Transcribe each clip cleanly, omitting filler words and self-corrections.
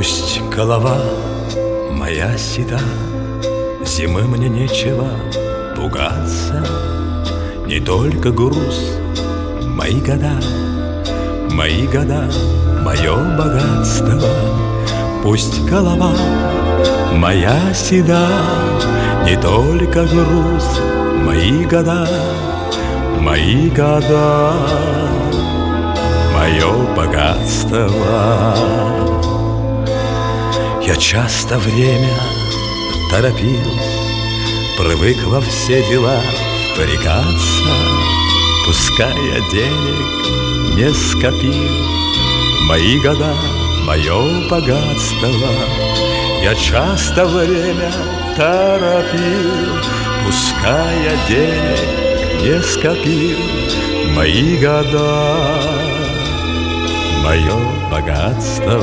Пусть голова моя седа, зимы мне нечего пугаться. Не только груз, мои года, мое богатство. Пусть голова моя седа, не только груз, мои года, мое богатство. Я часто время торопил, привык во все дела впрягаться. Пускай я денег не скопил, мои года, мое богатство. Я часто время торопил, пускай я денег не скопил, мои года, мое богатство.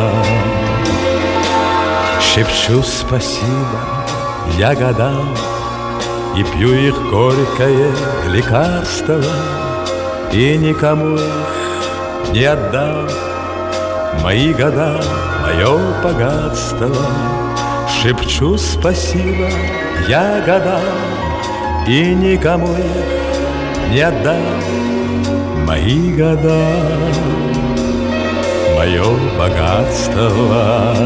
Шепчу спасибо я годам и пью их горькое лекарство, и никому их не отдам. Мои года, мое богатство. Шепчу спасибо я годам и никому их не отдам. Мои года, мое богатство.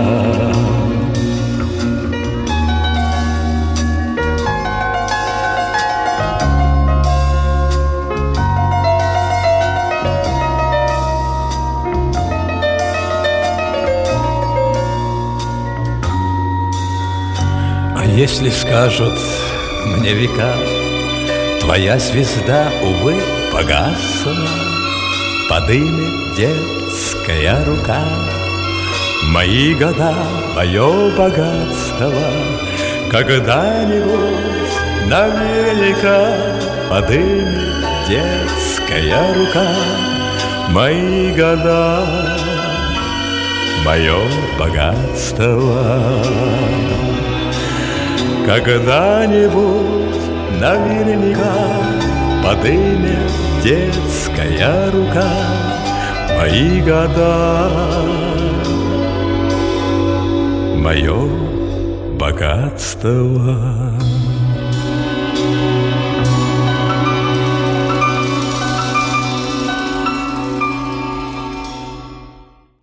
Если скажут мне века, твоя звезда, увы, погасла, подымет детская рука. Мои года, мое богатство, когда-нибудь наверняка подымет детская рука. Мои года, мое богатство. Когда-нибудь наверняка подымет детская рука. Мои года, мое богатство.